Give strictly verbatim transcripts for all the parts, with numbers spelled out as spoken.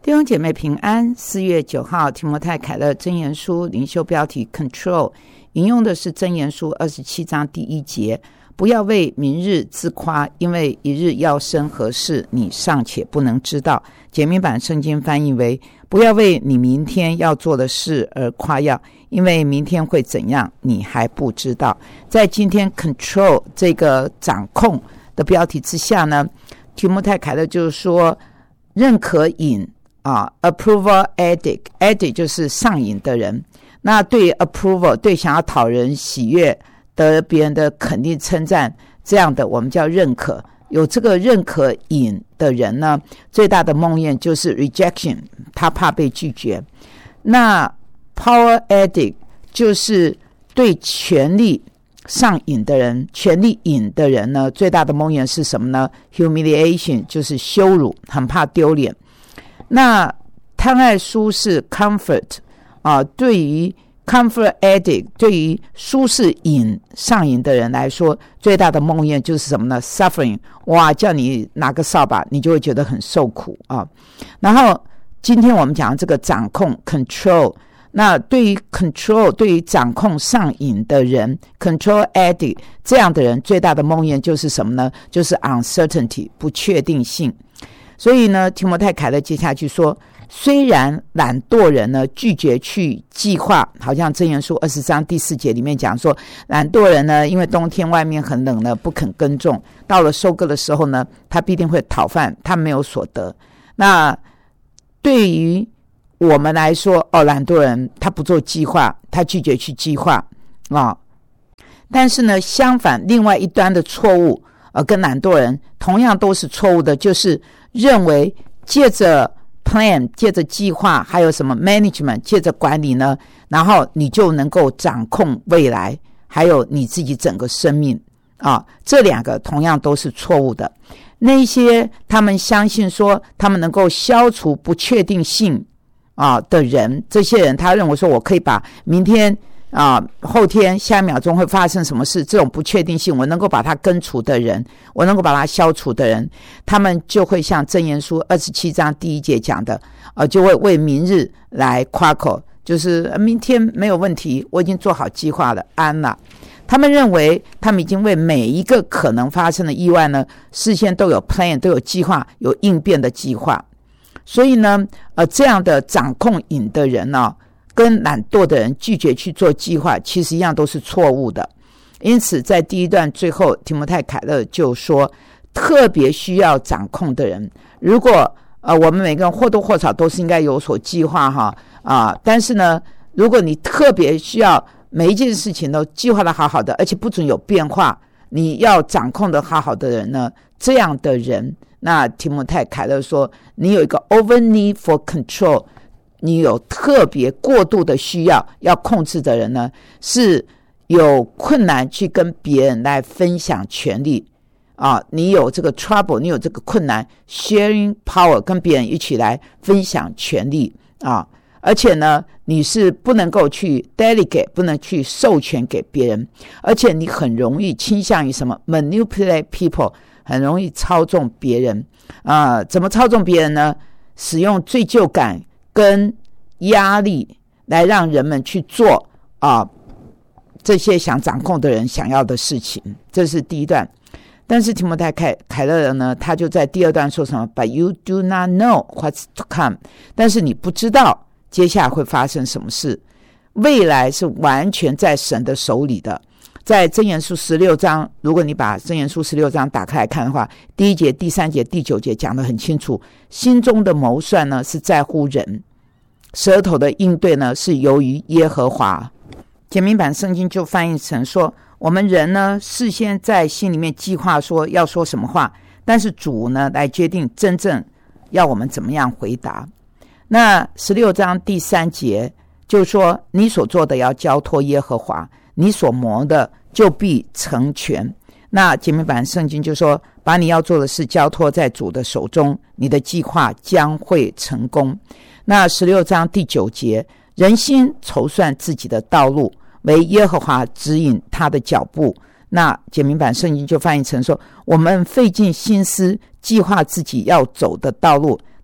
弟兄姐妹平安。四月九号提摩太凯勒箴言书灵修标题 Control， 引用的是箴言书二十七章第一节，不要为明日自夸，因为一日要生何事，你尚且不能知道。简明版圣经翻译为，不要为你明天要做的事而夸耀，因为明天会怎样，你还不知道。在今天 Control 这个掌控的标题之下呢，提摩太凯勒就是说，认可瘾啊 approval addict addict 就是上瘾的人。那对 approval 对想要讨人喜悦得别人的肯定称赞，这样的我们叫认可。有这个认可瘾的人呢，最大的梦魇就是 rejection， 他怕被拒绝。那 power addict 就是对权力上瘾的人，权力瘾的人呢，最大的梦魇是什么呢？ humiliation 就是羞辱，很怕丢脸。那贪爱舒适 comfort 啊，对于 comfort addict 对于舒适瘾上瘾的人来说，最大的梦魇就是什么呢？ suffering， 哇，叫你拿个扫把你就会觉得很受苦啊。然后今天我们讲这个掌控 control， 那对于 control 对于掌控上瘾的人 control addict 这样的人，最大的梦魇就是什么呢？就是 uncertainty 不确定性。所以呢，提摩太凯勒接下去说，虽然懒惰人呢拒绝去计划，好像箴言书二十章第四节里面讲说，懒惰人呢因为冬天外面很冷呢，不肯耕种，到了收割的时候呢，他必定会讨饭，他没有所得。那对于我们来说，哦，懒惰人他不做计划，他拒绝去计划啊、哦。但是呢，相反，另外一端的错误，呃，跟懒惰人同样都是错误的，就是认为借着 plan 借着计划还有什么 management 借着管理呢，然后你就能够掌控未来还有你自己整个生命啊，这两个同样都是错误的。那些他们相信说他们能够消除不确定性啊的人，这些人他认为说我可以把明天啊，后天下一秒钟会发生什么事，这种不确定性我能够把它根除的人，我能够把它消除的人，他们就会像箴言书二十七章第一节讲的，呃，就会为明日来夸口，就是明天没有问题，我已经做好计划了，安了。他们认为他们已经为每一个可能发生的意外呢，事先都有 plan 都有计划，有应变的计划。所以呢呃，这样的掌控瘾的人呢、哦，跟懒惰的人拒绝去做计划，其实一样都是错误的。因此在第一段最后，提摩太凯勒就说，特别需要掌控的人，如果呃我们每个人或多或少都是应该有所计划哈啊、呃，但是呢，如果你特别需要每一件事情都计划的好好的，而且不准有变化，你要掌控的好好的人呢，这样的人，那提摩太凯勒说，你有一个 over need for control，你有特别过度的需要要控制的人呢，是有困难去跟别人来分享权利啊，你有这个 trouble， 你有这个困难 sharing power， 跟别人一起来分享权利啊，而且呢，你是不能够去 delegate， 不能去授权给别人，而且你很容易倾向于什么 manipulate people， 很容易操纵别人啊，怎么操纵别人呢？使用罪疚感跟压力来让人们去做啊这些想掌控的人想要的事情，这是第一段。但是提摩太凯凯勒呢，他就在第二段说什么 But you do not know what's to come， 但是你不知道接下来会发生什么事，未来是完全在神的手里的。在箴言书十六章，如果你把箴言书十六章打开来看的话，第一节、第三节、第九节讲得很清楚，心中的谋算呢是在乎人，舌头的应对呢是由于耶和华。简明版圣经就翻译成说，我们人呢事先在心里面计划说要说什么话，但是主呢来决定真正要我们怎么样回答。那十六章第三节就说，你所做的要交托耶和华，你所谋的就必成全。那简明版圣经就说，把你要做的事交托在主的手中，你的计划将会成功。那十六章第九节，人心筹算自己的道路，为耶和华指引他的脚步。那简明版圣经就翻译成说，我们费尽心思计划自己要走的道路，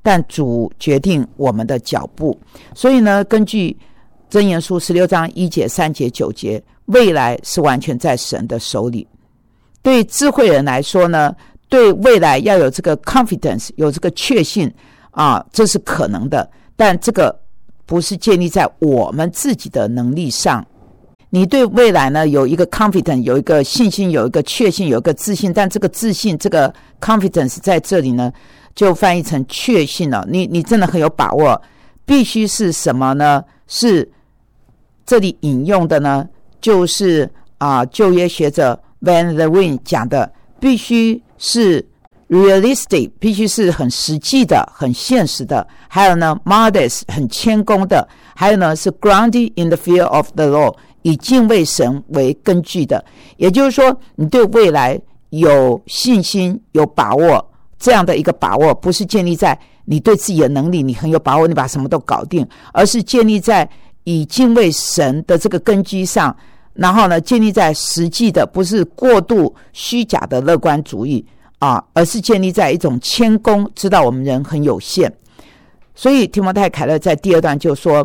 但主决定我们的脚步。所以呢，根据箴言书十六章一节、三节、九节，未来是完全在神的手里。对智慧人来说呢，对未来要有这个 confidence， 有这个确信啊，这是可能的，但这个不是建立在我们自己的能力上。你对未来呢有一个 confidence， 有一个信心，有一个确信，有一个自信，但这个自信，这个 confidence 在这里呢就翻译成确信了。你你真的很有把握，必须是什么呢？是这里引用的呢，就是啊，旧约学者 Van der Wijn 讲的，必须是 realistic， 必须是很实际的、很现实的。还有呢 modest， 很谦恭的。还有呢是 grounded in the fear of the Lord， 以敬畏神为根据的。也就是说，你对未来有信心、有把握，这样的一个把握不是建立在你对自己的能力，你很有把握，你把什么都搞定，而是建立在以敬畏神的这个根基上，然后呢建立在实际的，不是过度虚假的乐观主义啊，而是建立在一种谦恭，知道我们人很有限。所以提摩太凯勒在第二段就说，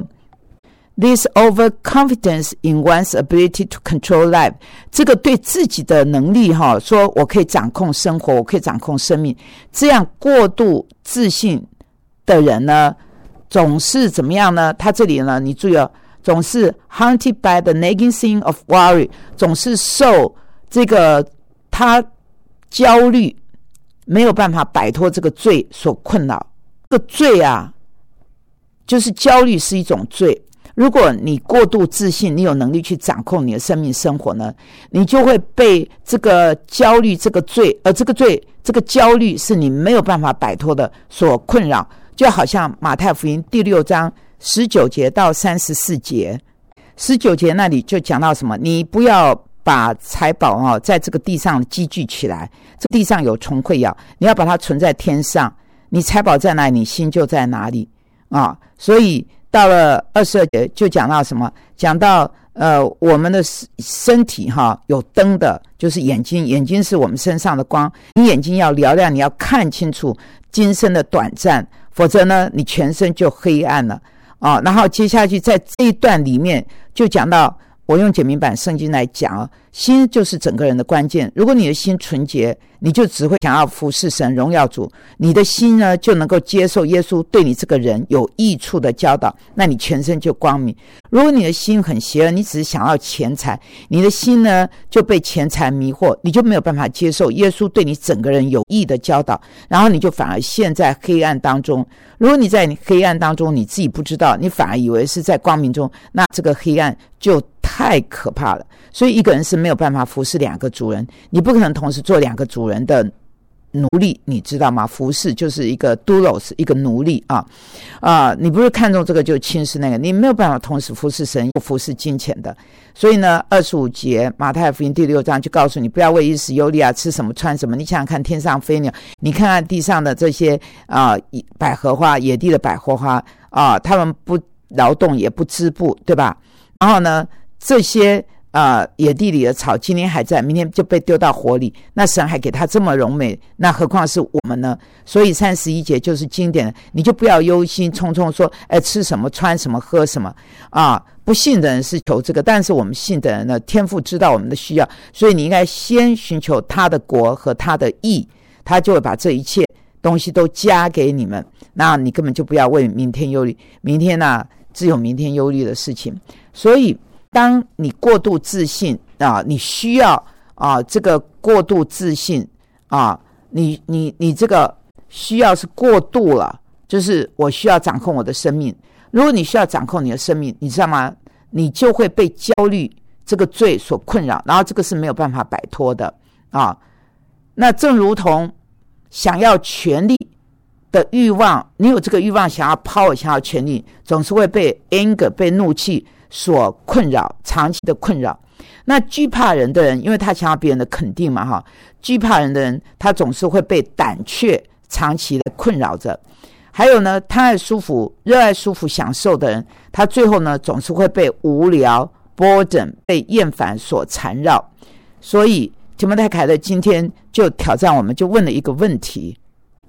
This overconfidence in one's ability to control life， 这个对自己的能力哈，说我可以掌控生活，我可以掌控生命，这样过度自信的人呢，总是怎么样呢？他这里呢，你注意哦，总是 haunted by the nagging sin of worry， 总是受这个他焦虑，没有办法摆脱这个罪所困扰。这个罪啊，就是焦虑是一种罪。如果你过度自信，你有能力去掌控你的生命生活呢，你就会被这个焦虑这个罪，而这个罪这个焦虑是你没有办法摆脱的所困扰。就好像马太福音第六章十九节到三十四节，十九节那里就讲到什么，你不要把财宝、哦、在这个地上积聚起来，这地上有虫会咬，你要把它存在天上，你财宝在哪里，你心就在哪里啊。所以到了二十二节就讲到什么，讲到呃我们的身体哈有灯的，就是眼睛，眼睛是我们身上的光，你眼睛要嘹亮，你要看清楚今生的短暂，否则呢你全身就黑暗了啊。然后接下去在这一段里面就讲到，我用简明版圣经来讲啊，心就是整个人的关键。如果你的心纯洁，你就只会想要服侍神、荣耀主，你的心呢就能够接受耶稣对你这个人有益处的教导，那你全身就光明。如果你的心很邪恶，你只是想要钱财，你的心呢就被钱财迷惑，你就没有办法接受耶稣对你整个人有益的教导，然后你就反而陷在黑暗当中。如果你在黑暗当中你自己不知道，你反而以为是在光明中，那这个黑暗就太可怕了。所以一个人是没有办法服侍两个主人，你不可能同时做两个主人的奴隶，你知道吗？服侍就是一个 doulos， 一个奴隶啊啊！你不是看重这个就轻视那个，你没有办法同时服侍神又服侍金钱的。所以呢，二十五节马太福音第六章就告诉你，不要为一时忧虑啊，吃什么穿什么。你想想看，天上飞鸟，你看看地上的这些啊百合花，野地的百合花啊，他们不劳动也不织布，对吧？然后呢，这些呃，野地里的草今天还在，明天就被丢到火里，那神还给他这么荣美，那何况是我们呢？所以三十一节就是经典的，你就不要忧心忡忡说，哎，吃什么穿什么喝什么啊。不信的人是求这个，但是我们信的人呢，天父知道我们的需要，所以你应该先寻求他的国和他的义，他就会把这一切东西都加给你们，那你根本就不要为明天忧虑，明天啊只有明天忧虑的事情。所以当你过度自信啊，你需要啊这个过度自信啊，你你你这个需要是过度了，就是我需要掌控我的生命。如果你需要掌控你的生命，你知道吗？你就会被焦虑这个罪所困扰，然后这个是没有办法摆脱的啊。那正如同想要权力的欲望，你有这个欲望想要 power 想要权力，总是会被 anger 被怒气所困扰，长期的困扰。那惧怕人的人，因为他想要别人的肯定嘛哈，惧怕人的人他总是会被胆怯长期的困扰着。还有呢，贪爱舒服热爱舒服享受的人，他最后呢总是会被无聊 boredom 被厌烦所缠绕。所以提摩太凯勒今天就挑战我们，就问了一个问题，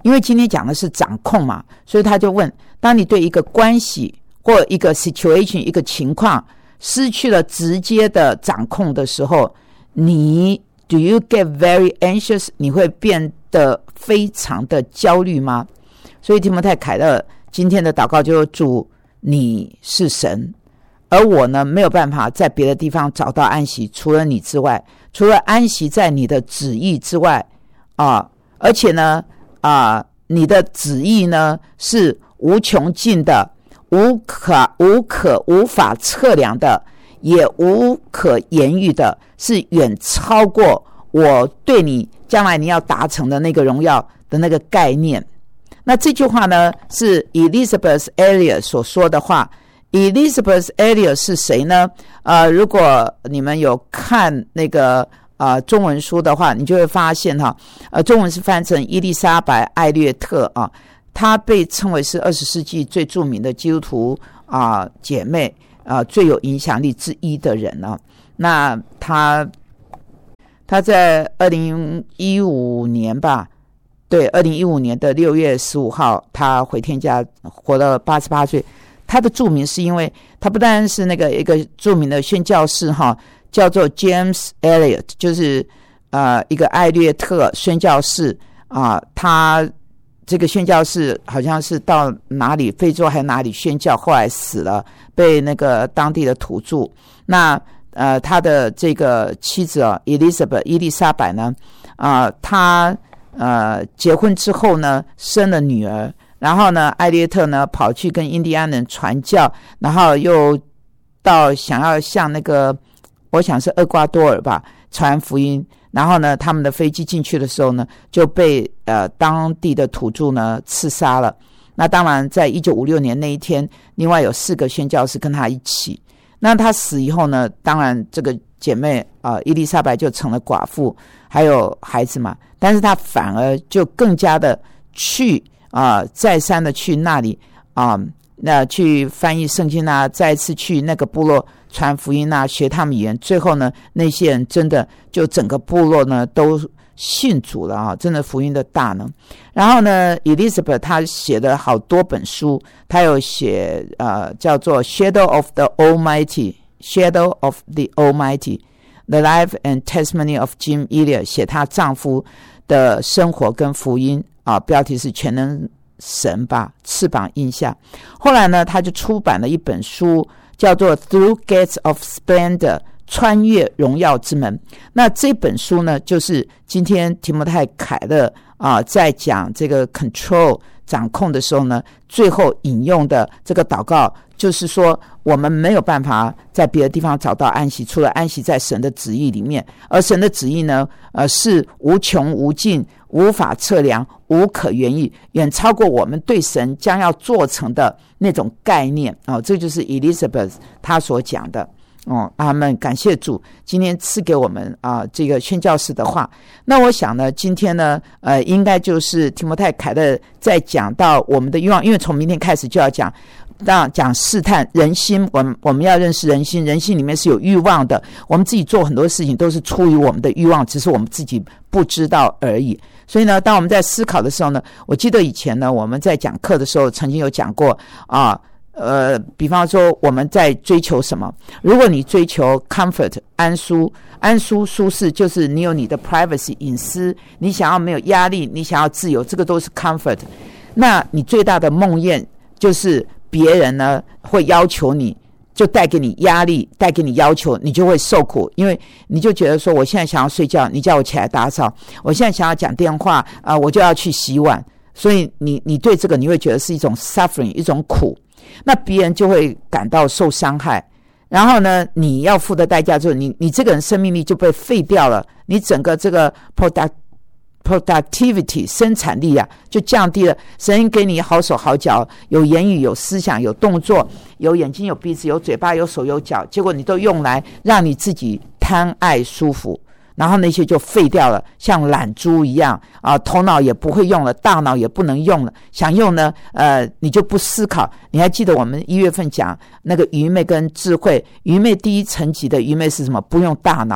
因为今天讲的是掌控嘛，所以他就问，当你对一个关系或一个 situation 一个情况失去了直接的掌控的时候，你 do you get very anxious， 你会变得非常的焦虑吗？所以提摩太凯勒今天的祷告就是主，你是神，而我呢没有办法在别的地方找到安息，除了你之外，除了安息在你的旨意之外啊，而且呢啊，你的旨意呢是无穷尽的，无可无可无法测量的，也无可言喻的，是远超过我对你将来你要达成的那个荣耀的那个概念。那这句话呢是 Elisabeth Elliot 所说的话。Elisabeth Elliot 是谁呢？呃，如果你们有看那个呃中文书的话，你就会发现哈，呃，中文是翻成伊丽莎白艾略特啊，她被称为是二十世纪最著名的基督徒啊、呃、姐妹啊、呃、最有影响力之一的人啊。那她她在二零一五年吧。对，二零一五年的六月十五号，他回天家，活了八十八岁。他的著名是因为他不但是那个一个著名的宣教士哈，叫做 James Elliot， 就是呃一个艾略特宣教士啊、呃，他这个宣教士好像是到哪里非洲还哪里宣教，后来死了，被那个当地的土著。那呃他的这个妻子啊 Elizabeth 伊丽莎白呢啊、呃，他。呃，结婚之后呢，生了女儿，然后呢，艾略特呢跑去跟印第安人传教，然后又到想要向那个，我想是厄瓜多尔吧，传福音。然后呢，他们的飞机进去的时候呢，就被呃当地的土著呢刺杀了。那当然，在一九五六年那一天，另外有四个宣教士跟他一起。那他死以后呢，当然这个姐妹啊、呃，伊丽莎白就成了寡妇，还有孩子嘛。但是他反而就更加的去啊、呃，再三的去那里啊、呃，那去翻译圣经啊，再次去那个部落传福音啊，学他们语言。最后呢，那些人真的就整个部落呢都信主了啊，真的福音的大能。然后呢 ，Elizabeth 她写了好多本书，她有写呃叫做 Shadow of the Almighty，Shadow of the Almighty。The Life and Testimony of Jim Elliot， 写她丈夫的生活跟福音啊，标题是全能神吧，翅膀印下。后来呢，她就出版了一本书，叫做 Through Gates of Splendor， 穿越荣耀之门。那这本书呢，就是今天提摩太凯勒啊在讲这个 control 掌控的时候呢，最后引用的这个祷告。就是说我们没有办法在别的地方找到安息，除了安息在神的旨意里面。而神的旨意呢呃，是无穷无尽，无法测量，无可言喻，远超过我们对神将要做成的那种概念哦，这就是 Elizabeth 她所讲的哦，阿们，感谢主今天赐给我们啊、呃、这个宣教士的话。那我想呢，今天呢呃应该就是提摩太凯勒在讲到我们的欲望，因为从明天开始就要讲当讲试探人心，我们我们要认识人心，人心里面是有欲望的，我们自己做很多事情都是出于我们的欲望，只是我们自己不知道而已。所以呢，当我们在思考的时候呢，我记得以前呢我们在讲课的时候曾经有讲过啊，呃，比方说我们在追求什么，如果你追求 comfort 安舒，安舒舒适，就是你有你的 privacy 隐私，你想要没有压力，你想要自由，这个都是 comfort。那你最大的梦魇就是别人呢会要求你，就带给你压力，带给你要求，你就会受苦。因为你就觉得说我现在想要睡觉，你叫我起来打扫，我现在想要讲电话啊、呃，我就要去洗碗，所以你你对这个你会觉得是一种 suffering， 一种苦，那别人就会感到受伤害。然后呢，你要付的代价就是你你这个人生命力就被废掉了，你整个这个 product productivity 生产力啊就降低了。神给你好手好脚，有言语有思想有动作，有眼睛有鼻子有嘴巴有手有脚，结果你都用来让你自己贪爱舒服，然后那些就废掉了，像懒猪一样啊，头脑也不会用了，大脑也不能用了，想用呢呃你就不思考。你还记得我们一月份讲那个愚昧跟智慧，愚昧第一层级的愚昧是什么？不用大脑，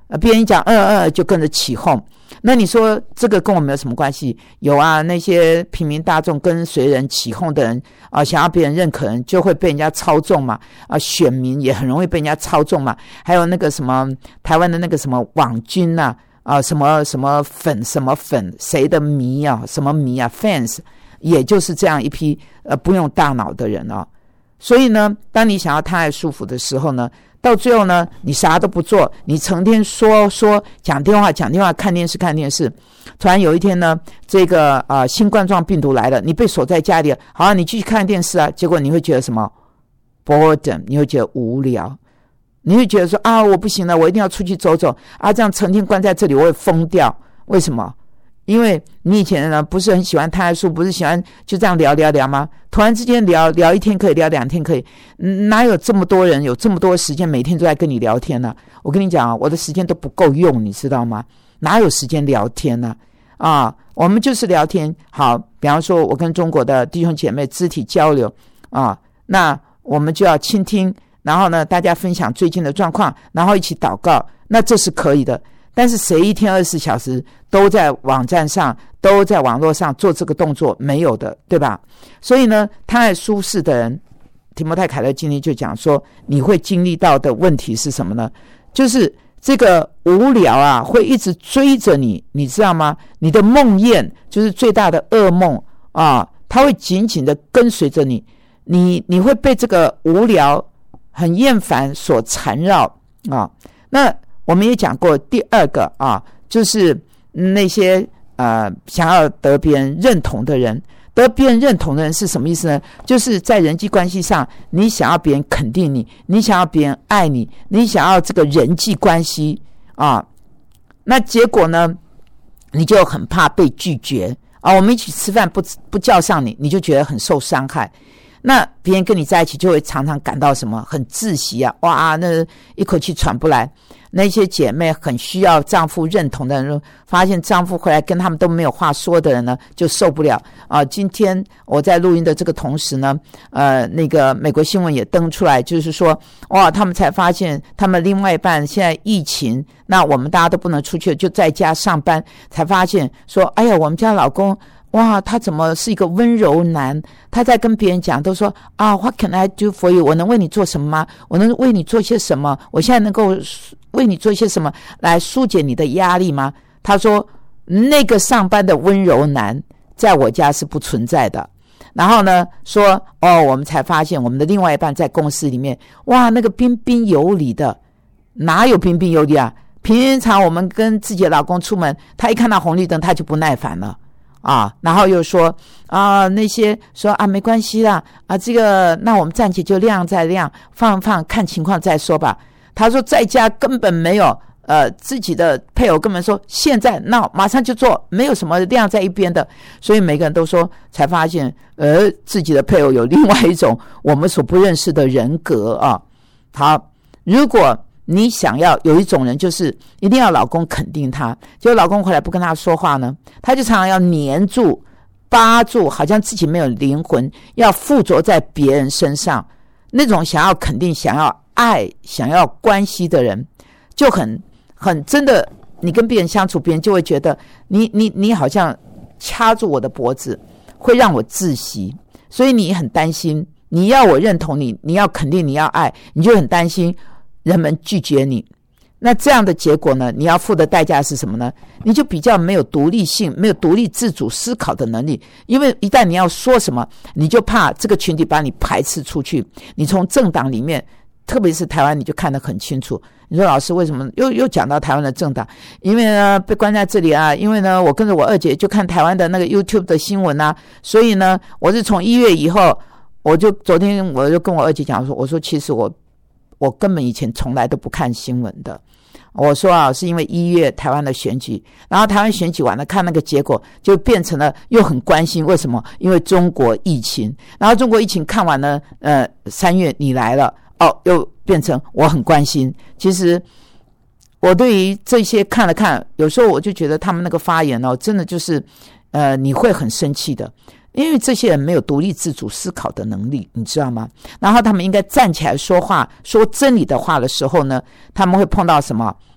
呃，别人一讲嗯嗯就跟着起哄。那你说这个跟我们有什么关系？有啊，那些平民大众跟随人起哄的人啊、呃，想要别人认可人，就会被人家操纵嘛。啊、呃，选民也很容易被人家操纵嘛。还有那个什么台湾的那个什么网军啊，啊、呃，什么什么粉什么粉，谁的迷啊，什么迷啊 ，fans， 也就是这样一批呃不用大脑的人啊。所以呢，当你想要贪爱舒服的时候呢，到最后呢，你啥都不做，你成天说说讲电话讲电话，看电视看电视。突然有一天呢，这个呃新冠状病毒来了，你被锁在家里了，好、啊，你继续看电视啊，结果你会觉得什么 boredom， 你会觉得无聊，你会觉得说啊，我不行了，我一定要出去走走啊，这样成天关在这里我会疯掉。为什么？因为你以前呢不是很喜欢贪爱书，不是喜欢就这样聊聊聊吗？突然之间聊聊一天可以，聊两天可以，哪有这么多人有这么多时间每天都在跟你聊天呢、啊？我跟你讲啊，我的时间都不够用，你知道吗？哪有时间聊天呢、啊？啊，我们就是聊天。好，比方说我跟中国的弟兄姐妹肢体交流啊，那我们就要倾听，然后呢大家分享最近的状况，然后一起祷告，那这是可以的。但是谁一天二十四小时都在网站上，都在网络上做这个动作？没有的，对吧？所以呢，贪爱舒适的人，提摩太凯勒经历就讲说，你会经历到的问题是什么呢？就是这个无聊啊，会一直追着你，你知道吗？你的梦魇就是最大的噩梦啊，它会紧紧的跟随着你，你你会被这个无聊、很厌烦所缠绕啊。那我们也讲过第二个啊，就是那些呃想要得别人认同的人，得别人认同的人是什么意思呢？就是在人际关系上，你想要别人肯定你，你想要别人爱你，你想要这个人际关系啊，那结果呢，你就很怕被拒绝啊。我们一起吃饭不不叫上你，你就觉得很受伤害。那别人跟你在一起就会常常感到什么很窒息啊，哇，那一口气喘不来。那些姐妹很需要丈夫认同的人，发现丈夫回来跟他们都没有话说的人呢，就受不了啊、呃！今天我在录音的这个同时呢，呃，那个美国新闻也登出来，就是说，哇，他们才发现他们另外一半现在疫情，那我们大家都不能出去，就在家上班，才发现说，哎呀，我们家老公。哇，他怎么是一个温柔男？他在跟别人讲都说啊 ，What can I do for you？ 我能为你做什么吗？我能为你做些什么？我现在能够为你做些什么来疏解你的压力吗？他说那个上班的温柔男在我家是不存在的。然后呢说哦，我们才发现我们的另外一半在公司里面，哇，那个彬彬有礼的，哪有彬彬有礼啊？平常我们跟自己的老公出门，他一看到红绿灯他就不耐烦了。啊，然后又说啊，那些说啊，没关系啦，啊，这个那我们暂且就晾再晾，放放看情况再说吧。他说在家根本没有，呃，自己的配偶根本说现在闹，马上就做，没有什么晾在一边的。所以每个人都说，才发现，呃，自己的配偶有另外一种我们所不认识的人格啊。好，如果你想要有一种人，就是一定要老公肯定他，结果老公回来不跟他说话呢，他就常常要黏住扒住，好像自己没有灵魂，要附着在别人身上。那种想要肯定、想要爱、想要关系的人，就很很真的，你跟别人相处，别人就会觉得你你你好像掐住我的脖子，会让我窒息，所以你很担心，你要我认同你，你要肯定，你要爱，你就很担心人们拒绝你。那这样的结果呢，你要付的代价是什么呢？你就比较没有独立性，没有独立自主思考的能力。因为一旦你要说什么，你就怕这个群体把你排斥出去。你从政党里面，特别是台湾，你就看得很清楚。你说老师为什么又又讲到台湾的政党？因为呢被关在这里啊，因为呢我跟着我二姐就看台湾的那个 YouTube 的新闻啊，所以呢我是从一月以后，我就昨天我就跟我二姐讲说，我说其实我我根本以前从来都不看新闻的。我说啊，是因为一月台湾的选举，然后台湾选举完了，看那个结果就变成了又很关心。为什么？因为中国疫情，然后中国疫情看完了，呃，三月你来了，哦，又变成我很关心。其实我对于这些看了看，有时候我就觉得他们那个发言哦，真的就是，呃，你会很生气的。因为这些人没有独立自主思考的能力，你知道吗？然后他们应该站起来说话，说真理的话的时候呢，他们会碰到什么？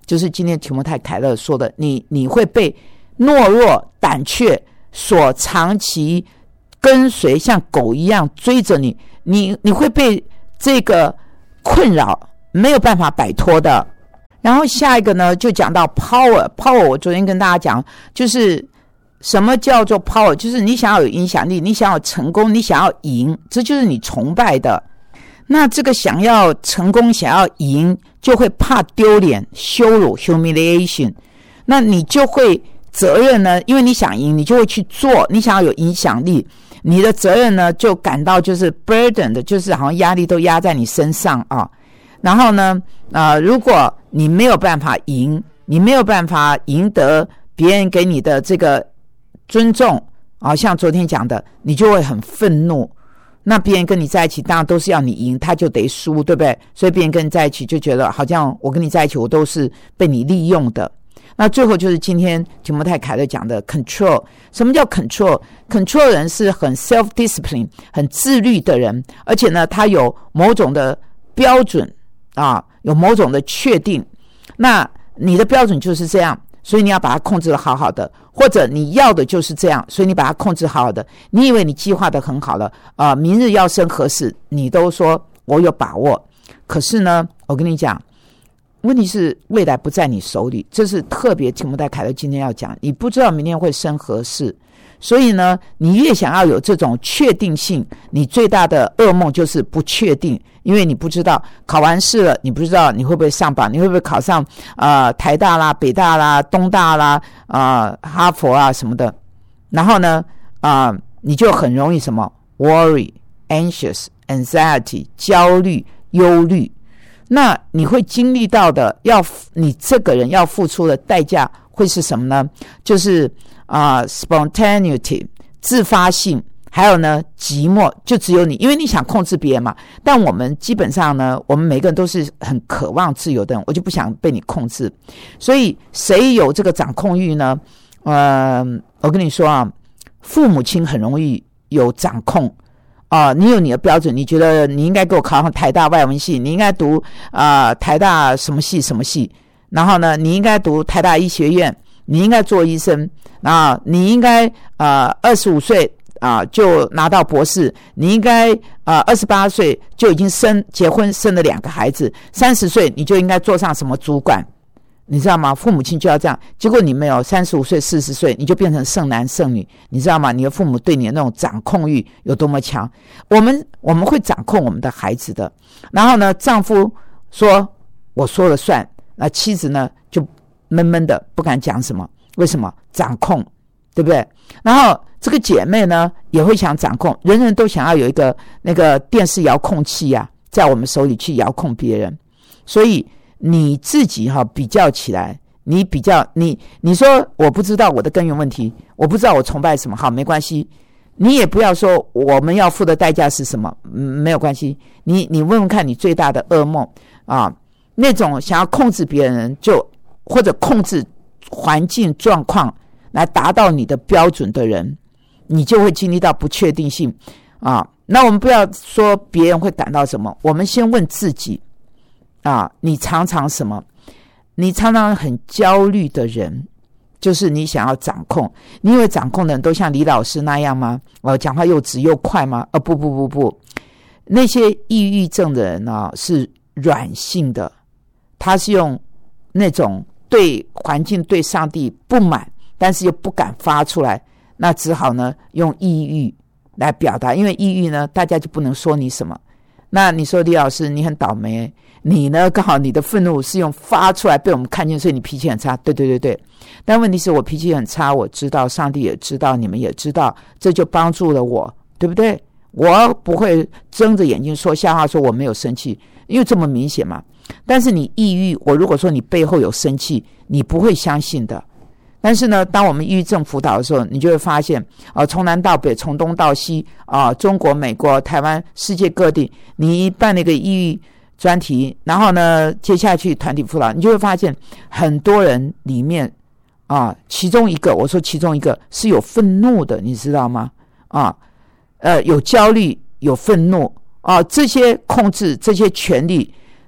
就是今天提摩太凯勒说的，你你会被懦弱胆怯所长期跟随，像狗一样追着你，你你会被这个困扰，没有办法摆脱的。然后下一个呢，就讲到 power power 我昨天跟大家讲，就是什么叫做 power， 就是你想要有影响力，你想要成功，你想要赢，这就是你崇拜的。那这个想要成功想要赢，就会怕丢脸羞辱 humiliation， 那你就会责任呢，因为你想赢，你就会去做，你想要有影响力，你的责任呢就感到就是 burden 的，就是好像压力都压在你身上啊。然后呢呃，如果你没有办法赢，你没有办法赢得别人给你的这个尊重啊，像昨天讲的，你就会很愤怒。那别人跟你在一起当然都是要你赢，他就得输，对不对？所以别人跟你在一起就觉得好像我跟你在一起我都是被你利用的。那最后就是今天提摩太凯勒讲的 control。 什么叫 control？ control 人是很 self discipline 很自律的人，而且呢他有某种的标准啊，有某种的确定。那你的标准就是这样，所以你要把它控制得好好的，或者你要的就是这样，所以你把它控制好好的。你以为你计划得很好了啊、呃，明日要生何事你都说我有把握，可是呢我跟你讲，问题是未来不在你手里，这是特别提摩太凯勒今天要讲，你不知道明天会生何事。所以呢你越想要有这种确定性，你最大的噩梦就是不确定，因为你不知道考完试了，你不知道你会不会上榜，你会不会考上呃台大啦北大啦东大啦呃哈佛啊什么的。然后呢啊、呃、你就很容易什么 worry anxious anxiety 焦虑忧虑。那你会经历到的，要你这个人要付出的代价会是什么呢？就是啊、呃、spontaneity 自发性，还有呢寂寞，就只有你，因为你想控制别人嘛。但我们基本上呢，我们每个人都是很渴望自由的人，我就不想被你控制。所以谁有这个掌控欲呢？呃，我跟你说啊，父母亲很容易有掌控。啊、呃，你有你的标准，你觉得你应该给我考上台大外文系，你应该读啊、呃、台大什么系什么系，然后呢，你应该读台大医学院，你应该做医生啊，你应该呃二十五岁啊就拿到博士，你应该啊二十八岁就已经生结婚生了两个孩子，三十岁你就应该做上什么主管。你知道吗？父母亲就要这样，结果你没有三十五岁四十岁你就变成剩男剩女，你知道吗？你的父母对你的那种掌控欲有多么强。我们我们会掌控我们的孩子的。然后呢丈夫说我说了算，那妻子呢就闷闷的不敢讲什么。为什么？掌控，对不对？然后这个姐妹呢也会想掌控，人人都想要有一个那个电视遥控器啊，在我们手里去遥控别人。所以你自己哈、啊、比较起来，你比较你你说我不知道我的根源问题，我不知道我崇拜什么，好，没关系。你也不要说我们要付的代价是什么，嗯，没有关系。你你问问看你最大的噩梦啊，那种想要控制别人，就或者控制环境状况来达到你的标准的人，你就会经历到不确定性啊。那我们不要说别人会感到什么，我们先问自己。啊，你常常什么？你常常很焦虑的人，就是你想要掌控。你以为掌控的人都像李老师那样吗？哦，讲话又直又快吗？哦，不不不不，那些抑郁症的人啊，是软性的，他是用那种对环境、对上帝不满，但是又不敢发出来，那只好呢用抑郁来表达。因为抑郁呢，大家就不能说你什么。那你说李老师你很倒霉，你呢刚好你的愤怒是用发出来被我们看见，所以你脾气很差。对对对对，但问题是我脾气很差，我知道，上帝也知道，你们也知道，这就帮助了我，对不对？我不会睁着眼睛说瞎话，说我没有生气，因为这么明显嘛。但是你抑郁，我如果说你背后有生气，你不会相信的。但是呢，当我们抑郁症辅导的时候，你就会发现啊、呃，从南到北，从东到西啊、呃，中国、美国、台湾、世界各地，你办那个抑郁专题，然后呢，接下去团体辅导，你就会发现很多人里面啊，其中一个，我说其中一个是有愤怒的，你知道吗？啊，呃，有焦虑，有愤怒啊，这些控制，这些权力，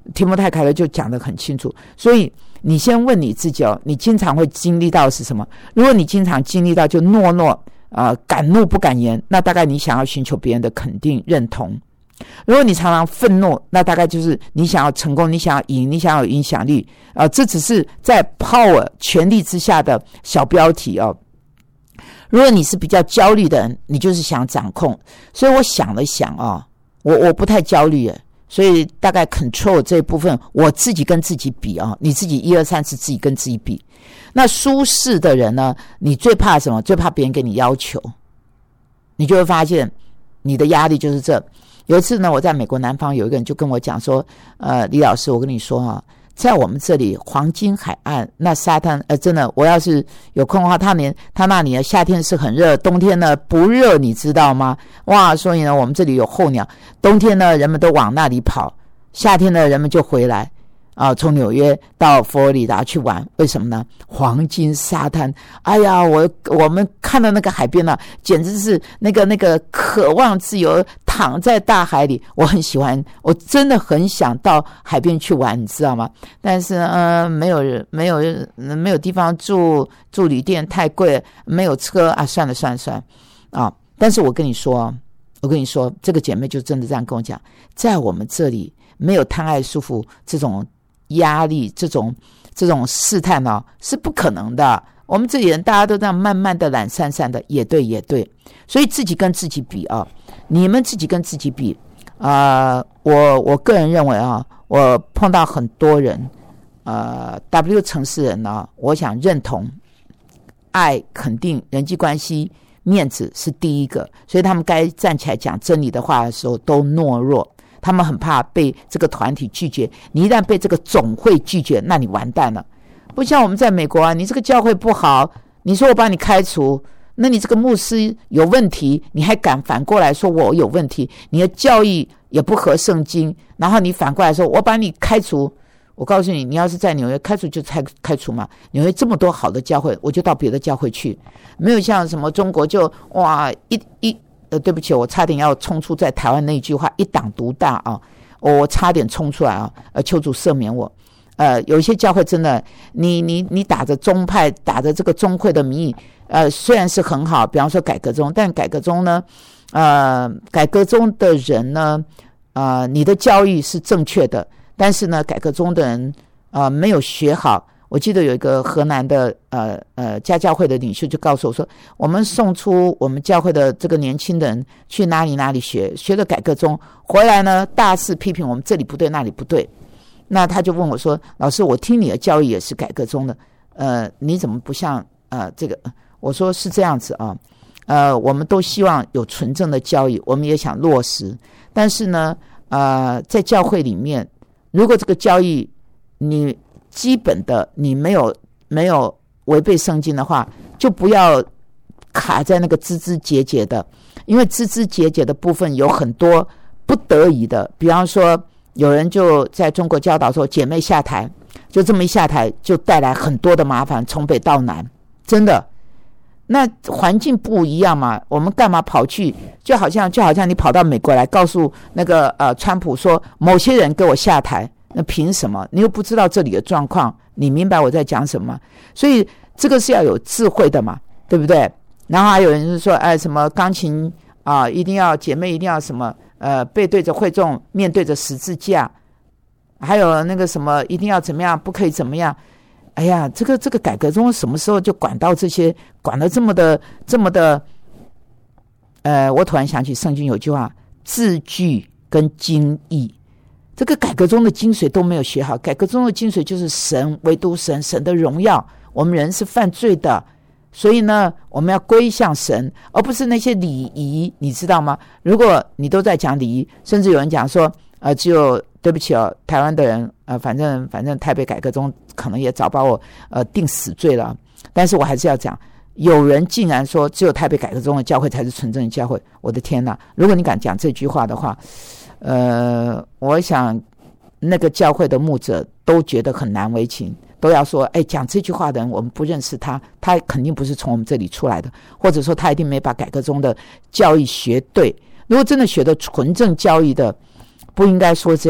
提摩太凯勒就讲得很清楚。所以你先问你自己哦，你经常会经历到是什么？如果你经常经历到就懦弱啊、呃，敢怒不敢言，那大概你想要寻求别人的肯定认同。如果你常常愤怒，那大概就是你想要成功，你想要赢，你想要有影响力啊、呃，这只是在 power 权力之下的小标题哦。如果你是比较焦虑的人，你就是想掌控。所以我想了想哦，我我不太焦虑，所以大概 control 这一部分我自己跟自己比啊、哦，你自己一二三是自己跟自己比。那舒适的人呢，你最怕什么？最怕别人给你要求，你就会发现你的压力就是这。有一次呢，我在美国南方有一个人就跟我讲说，呃，李老师，我跟你说啊，在我们这里黄金海岸那沙滩，呃，真的，我要是有空的话，他连他那里呢夏天是很热，冬天呢不热，你知道吗？哇，所以呢，我们这里有候鸟，冬天呢人们都往那里跑，夏天呢人们就回来。啊，从纽约到佛罗里达去玩，为什么呢？黄金沙滩，哎呀，我我们看到那个海边呢、啊，简直是那个那个渴望自由，躺在大海里。我很喜欢，我真的很想到海边去玩，你知道吗？但是，嗯、呃，没有没有没有地方住，住旅店太贵，没有车啊，算了算了算了啊！但是我跟你说，我跟你说，这个姐妹就真的这样跟我讲，在我们这里没有贪爱舒服这种。压力这种这种试探哦是不可能的。我们这里人大家都这样慢慢的懒散散的，也对也对。所以自己跟自己比啊，你们自己跟自己比啊、呃，我我个人认为啊，我碰到很多人呃 W 城市人呢、啊，我想认同爱肯定人际关系面子是第一个，所以他们该站起来讲真理的话的时候都懦弱。他们很怕被这个团体拒绝，你一旦被这个总会拒绝，那你完蛋了。不像我们在美国啊，你这个教会不好，你说我把你开除，那你这个牧师有问题，你还敢反过来说我有问题，你的教义也不合圣经，然后你反过来说我把你开除。我告诉你，你要是在纽约开除就开开除嘛，纽约这么多好的教会，我就到别的教会去，没有像什么中国就哇一一呃，对不起，我差点要冲出在台湾那一句话，一党独大啊！我差点冲出来啊！呃，求主赦免我。呃，有一些教会真的，你你你打着宗派，打着这个宗会的名义，呃，虽然是很好，比方说改革宗，但改革宗呢，呃，改革宗的人呢，呃，你的教育是正确的，但是呢，改革宗的人呃没有学好。我记得有一个河南的呃呃家教会的领袖就告诉我说，我们送出我们教会的这个年轻人去哪里哪里学，学了改革宗回来呢，大肆批评我们这里不对那里不对。那他就问我说，老师，我听你的教育也是改革宗的，呃，你怎么不像呃这个？我说是这样子啊，呃，我们都希望有纯正的教育，我们也想落实，但是呢，呃，在教会里面，如果这个教育你基本的你没有没有违背圣经的话，就不要卡在那个枝枝节节的，因为枝枝节节的部分有很多不得已的，比方说有人就在中国教导说姐妹下台，就这么一下台就带来很多的麻烦，从北到南，真的。那环境不一样嘛，我们干嘛跑去，就好像就好像你跑到美国来告诉那个呃川普说某些人给我下台，那凭什么？你又不知道这里的状况，你明白我在讲什么？所以这个是要有智慧的嘛，对不对？然后还有人就说，哎，什么钢琴啊、呃，一定要姐妹一定要什么呃背对着会众，面对着十字架，还有那个什么一定要怎么样，不可以怎么样。哎呀，这个这个改革中什么时候就管到这些，管得这么的这么的？呃，我突然想起圣经有句话，字句跟经义。这个改革中的精髓都没有学好，改革中的精髓就是神，唯独神，神的荣耀。我们人是犯罪的，所以呢，我们要归向神，而不是那些礼仪，你知道吗？如果你都在讲礼仪，甚至有人讲说，呃，只有对不起哦，台湾的人，呃，反正反正台北改革中可能也早把我呃定死罪了，但是我还是要讲。有人竟然说只有台北改革中的教会才是纯正的教会，我的天哪！如果你敢讲这句话的话，呃，我想那个教会的牧者都觉得很难为情，都要说，哎，讲这句话的人我们不认识他，他肯定不是从我们这里出来的，或者说他一定没把改革中的教义学对。如果真的学的纯正教义的，不应该说这样。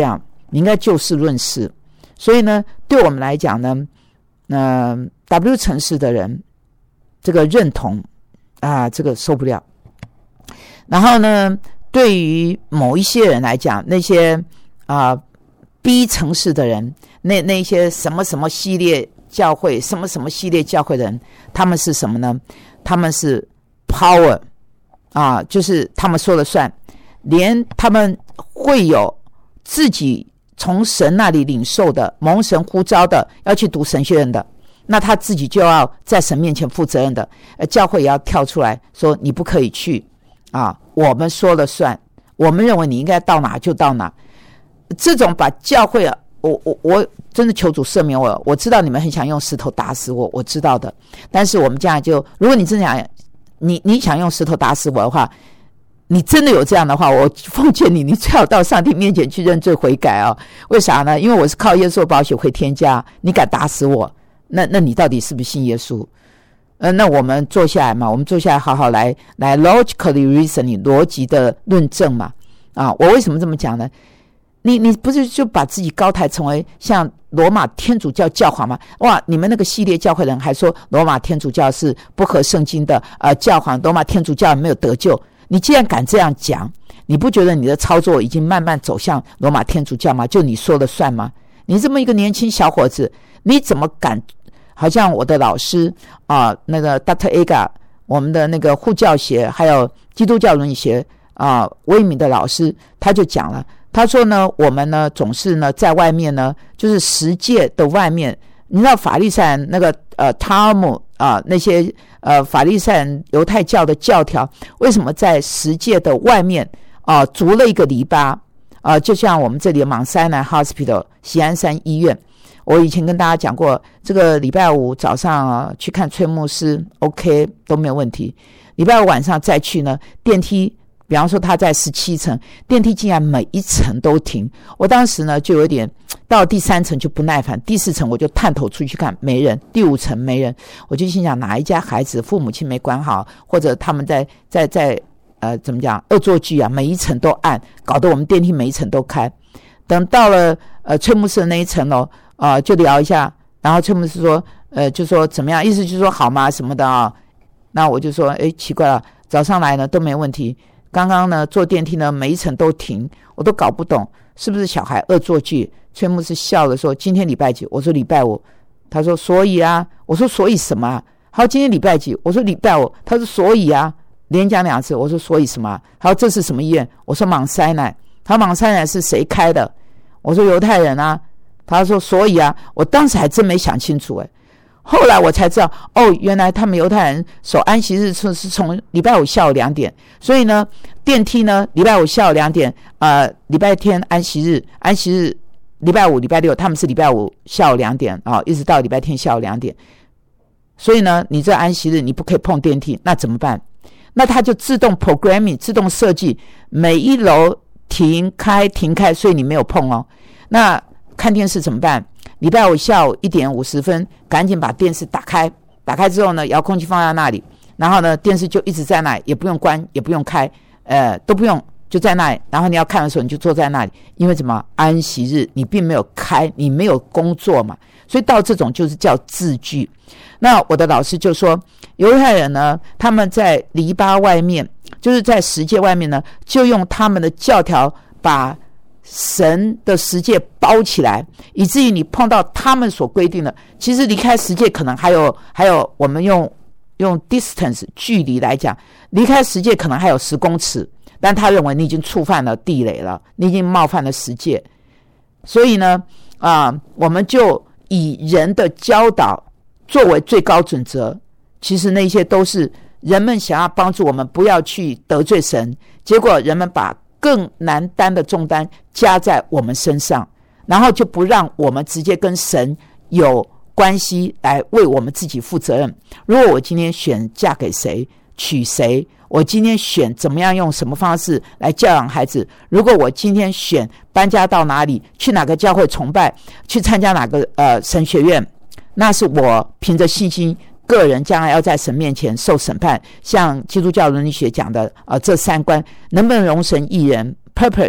你应该就事论事。所以呢，对我们来讲呢，呃 W 城市的人这个认同啊，这个受不了。然后呢，对于某一些人来讲，那些啊、呃、B 城市的人，那那些什么什么系列教会，什么什么系列教会的人，他们是什么呢？他们是 power 啊，就是他们说了算，连他们会有自己从神那里领受的蒙神呼召的要去读神学院的，那他自己就要在神面前负责任的，呃，教会也要跳出来说你不可以去啊，我们说了算，我们认为你应该到哪就到哪。这种把教会啊，我我我真的求主赦免我，我知道你们很想用石头打死我，我知道的，但是我们这样就，如果你真的想你你想用石头打死我的话，你真的有这样的话，我奉劝你，你最好到上帝面前去认罪悔改啊！为啥呢？因为我是靠耶稣的宝血回天家，你敢打死我，那那你到底是不是信耶稣？呃，那我们坐下来嘛，我们坐下来好好来来 logically reasoning 逻辑的论证嘛。啊，我为什么这么讲呢？你你不是就把自己高抬成为像罗马天主教教皇吗？哇，你们那个系列教会人还说罗马天主教是不合圣经的呃教皇，罗马天主教没有得救。你既然敢这样讲，你不觉得你的操作已经慢慢走向罗马天主教吗？就你说了算吗？你这么一个年轻小伙子，你怎么敢？好像我的老师啊、呃，那个 Doctor Aga， 我们的那个护教学还有基督教伦理学啊，威敏的老师他就讲了，他说呢，我们呢总是呢在外面呢，就是十诫的外面，你知道法利赛人那个呃塔姆啊那些呃法利赛人犹太教的教条，为什么在十诫的外面啊筑了一个篱笆啊？就像我们这里的Mount Sinai Hospital 锡安山医院，我以前跟大家讲过，这个礼拜五早上啊去看崔牧师 OK 都没有问题，礼拜五晚上再去呢，电梯比方说他在十七层，电梯竟然每一层都停，我当时呢就有点到第三层就不耐烦，第四层我就探头出去看没人，第五层没人，我就心想哪一家孩子父母亲没管好，或者他们在在在呃怎么讲恶作剧啊，每一层都按，搞得我们电梯每一层都开。等到了呃崔牧师的那一层哦，啊、呃、就聊一下，然后崔牧师说呃就说怎么样，意思就是说好吗什么的啊，那我就说诶奇怪了，早上来呢都没问题。刚刚呢坐电梯呢每一层都停，我都搞不懂是不是小孩恶作剧。崔牧师笑了说今天礼拜几？我说礼拜五。他说所以啊，我说所以什么啊？好，今天礼拜几？我说礼拜五。他说所以啊，连讲两次。我说所以什么？好，这是什么医院？我说Mount Sinai。他Mount Sinai是谁开的？我说犹太人啊。他说所以啊，我当时还真没想清楚诶。后来我才知道，哦，原来他们犹太人守安息日是从礼拜五下午两点，所以呢，电梯呢，礼拜五下午两点，呃，礼拜天安息日，安息日礼拜五、礼拜六，他们是礼拜五下午两点啊、哦，一直到礼拜天下午两点。所以呢，你这安息日你不可以碰电梯，那怎么办？那它就自动 programming 自动设计，每一楼停开停开，所以你没有碰哦。那看电视怎么办？礼拜五下午一点五十分，赶紧把电视打开。打开之后呢，遥控器放在那里，然后呢，电视就一直在那里，也不用关，也不用开，呃，都不用，就在那里。然后你要看的时候，你就坐在那里，因为什么？安息日你并没有开，你没有工作嘛，所以到这种就是叫字句。那我的老师就说，犹太人呢，他们在篱笆外面，就是在十诫外面呢，就用他们的教条把神的十诫包起来，以至于你碰到他们所规定的，其实离开十诫可能还有还有我们用用 distance 距离来讲，离开十诫可能还有十公尺，但他认为你已经触犯了地雷了，你已经冒犯了十诫。所以呢啊、呃，我们就以人的教导作为最高准则，其实那些都是人们想要帮助我们不要去得罪神，结果人们把更难担的重担加在我们身上，然后就不让我们直接跟神有关系来为我们自己负责任。如果我今天选嫁给谁娶谁，我今天选怎么样用什么方式来教养孩子，如果我今天选搬家到哪里，去哪个教会崇拜，去参加哪个呃神学院，那是我凭着信心个人将来要在神面前受审判，像基督教伦理学讲的呃这三观能不能容神一人 purpose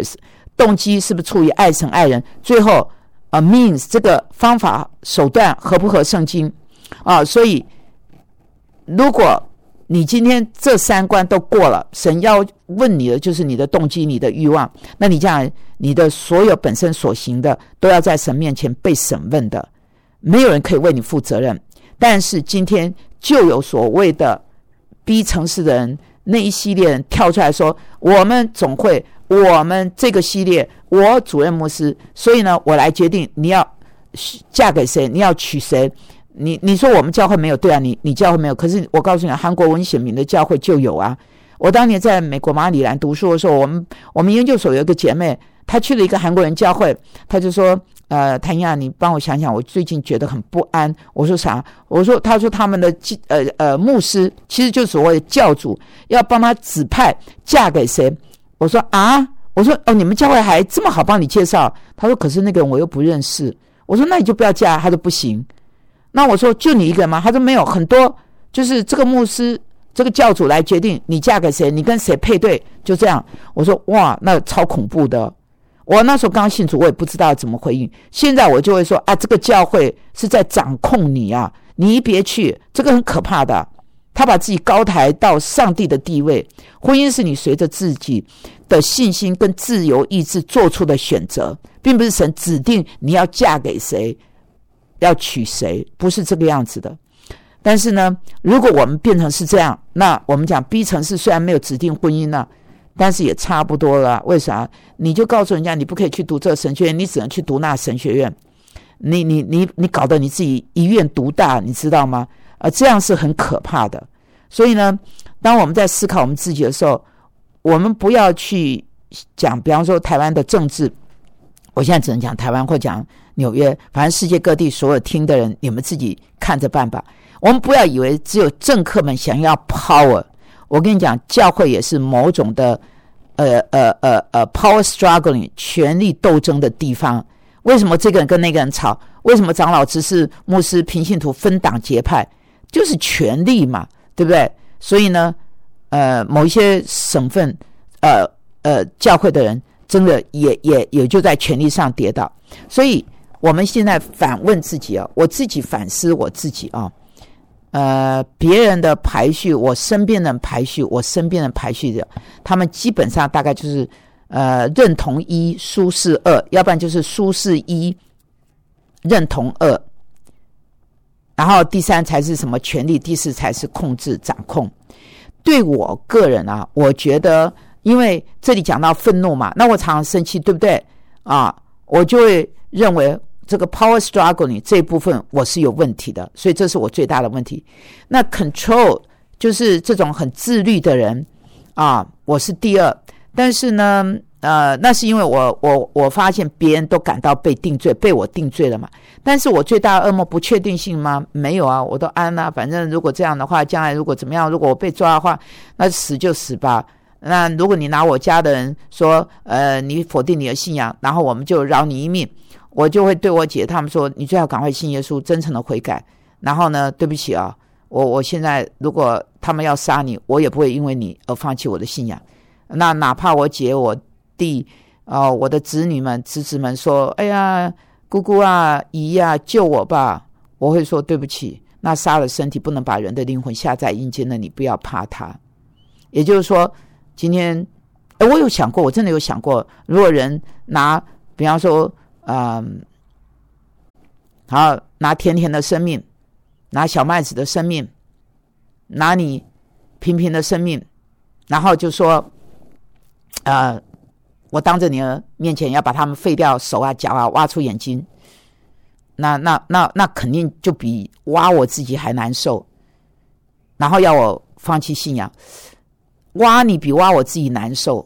动机是不是出于爱神爱人，最后呃 means 这个方法手段合不合圣经啊？所以如果你今天这三关都过了，神要问你的就是你的动机你的欲望，那你这样你的所有本身所行的都要在神面前被审问的，没有人可以为你负责任。但是今天就有所谓的逼城市的人那一系列人跳出来说，我们总会我们这个系列我主任牧师，所以呢我来决定你要嫁给谁，你要娶谁。你你说我们教会没有，对啊，你你教会没有，可是我告诉你，韩国文显明的教会就有啊。我当年在美国马里兰读书的时候，我们我们研究所有一个姐妹，她去了一个韩国人教会，她就说呃谭亚你帮我想想，我最近觉得很不安。我说啥？我说她说他们的呃呃牧师其实就是所谓的教主，要帮她指派嫁给谁。我说啊，我说哦你们教会还这么好帮你介绍？她说可是那个人我又不认识。我说那你就不要嫁。她说不行。那我说就你一个人吗？他说没有，很多就是这个牧师这个教主来决定你嫁给谁，你跟谁配对，就这样。我说哇那超恐怖的。我那时候刚信主，我也不知道怎么回应。现在我就会说啊，这个教会是在掌控你啊，你别去，这个很可怕的。他把自己高抬到上帝的地位。婚姻是你随着自己的信心跟自由意志做出的选择，并不是神指定你要嫁给谁要娶谁，不是这个样子的。但是呢，如果我们变成是这样，那我们讲 B 城市虽然没有指定婚姻了，但是也差不多了。为啥？你就告诉人家你不可以去读这个神学院，你只能去读那神学院，你你你你搞得你自己一院独大，你知道吗？呃，这样是很可怕的。所以呢，当我们在思考我们自己的时候，我们不要去讲，比方说台湾的政治，我现在只能讲台湾或讲纽约，反正世界各地所有听的人，你们自己看着办吧。我们不要以为只有政客们想要 power， 我跟你讲，教会也是某种的呃呃呃呃 power struggling 权力斗争的地方。为什么这个人跟那个人吵？为什么长老、执事、牧师、平信徒分党结派？就是权力嘛，对不对？所以呢，呃，某一些省份，呃呃，教会的人真的也也也就在权力上跌倒。所以我们现在反问自己啊，我自己反思我自己啊，呃，别人的排序，我身边的排序，我身边的排序的，他们基本上大概就是呃认同一，舒适二，要不然就是舒适一，认同二，然后第三才是什么权力，第四才是控制掌控。对我个人啊，我觉得因为这里讲到愤怒嘛，那我常常生气，对不对啊？我就会认为这个 power struggling 这一部分我是有问题的，所以这是我最大的问题。那 control 就是这种很自律的人啊，我是第二。但是呢呃，那是因为我我我发现别人都感到被定罪，被我定罪了嘛。但是我最大的噩梦不确定性吗？没有啊，我都安啊。反正如果这样的话，将来如果怎么样，如果我被抓的话，那死就死吧。那如果你拿我家的人说，呃，你否定你的信仰，然后我们就饶你一命，我就会对我姐他们说，你最好赶快信耶稣，真诚的悔改。然后呢，对不起啊，我我现在如果他们要杀你，我也不会因为你而放弃我的信仰。那哪怕我姐我弟呃，我的子女们侄子们说，哎呀姑姑啊姨啊救我吧，我会说对不起，那杀了身体不能把人的灵魂下在阴间的，你不要怕他。也就是说今天我有想过，我真的有想过，如果人拿比方说嗯，好，拿甜甜的生命，拿小麦子的生命，拿你平平的生命，然后就说呃我当着你的面前要把他们废掉手啊脚啊，挖出眼睛，那那那那肯定就比挖我自己还难受。然后要我放弃信仰，挖你比挖我自己难受，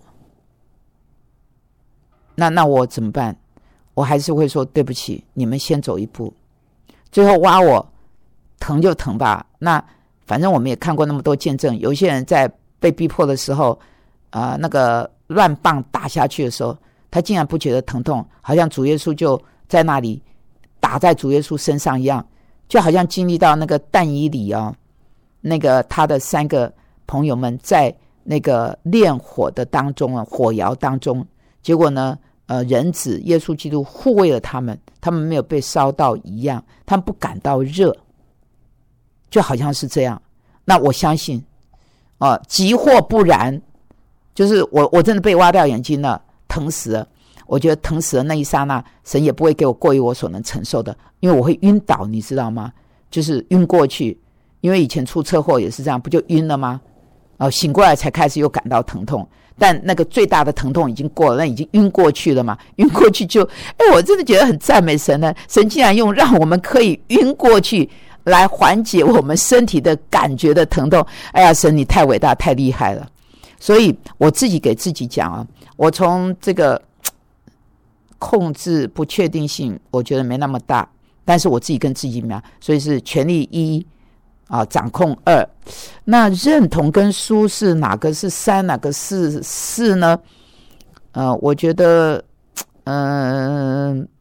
那那我怎么办？我还是会说对不起，你们先走一步。最后挖我疼就疼吧，那反正我们也看过那么多见证，有一些人在被逼迫的时候啊、呃，那个乱棒打下去的时候，他竟然不觉得疼痛，好像主耶稣就在那里打在主耶稣身上一样，就好像经历到那个但以理啊，那个他的三个朋友们在那个炼火的当中啊，火窑当中，结果呢呃人子耶稣基督护卫了他们，他们没有被烧到一样，他们不感到热，就好像是这样。那我相信呃即或不然，就是我我真的被挖掉眼睛了，疼死了，我觉得疼死的那一刹那，神也不会给我过于我所能承受的，因为我会晕倒，你知道吗？就是晕过去，因为以前出车祸也是这样，不就晕了吗？呃，醒过来才开始又感到疼痛，但那个最大的疼痛已经过了，那已经晕过去了嘛，晕过去就，哎，我真的觉得很赞美神呢，神竟然用让我们可以晕过去来缓解我们身体的感觉的疼痛，哎呀，神你太伟大太厉害了。所以我自己给自己讲啊，我从这个控制不确定性我觉得没那么大，但是我自己跟自己讲，所以是权力一啊，掌控二。那认同跟舒适哪个是三哪个是四呢？呃，我觉得嗯、呃，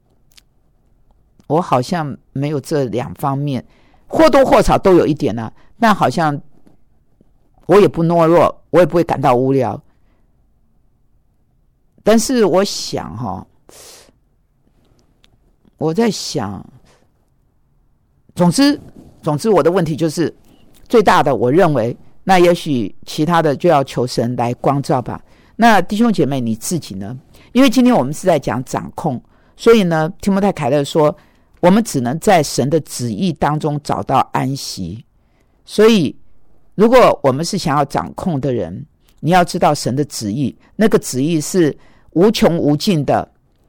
我好像没有这两方面，或多或少都有一点啊，但好像我也不懦弱，我也不会感到无聊。但是我想哈，我在想，总之总之我的问题就是最大的，我认为那也许其他的就要求神来光照吧。那弟兄姐妹你自己呢？因为今天我们是在讲掌控，所以呢提摩太凯勒说我们只能在神的旨意当中找到安息。所以如果我们是想要掌控的人，你要知道神的旨意，那个旨意是无穷无尽的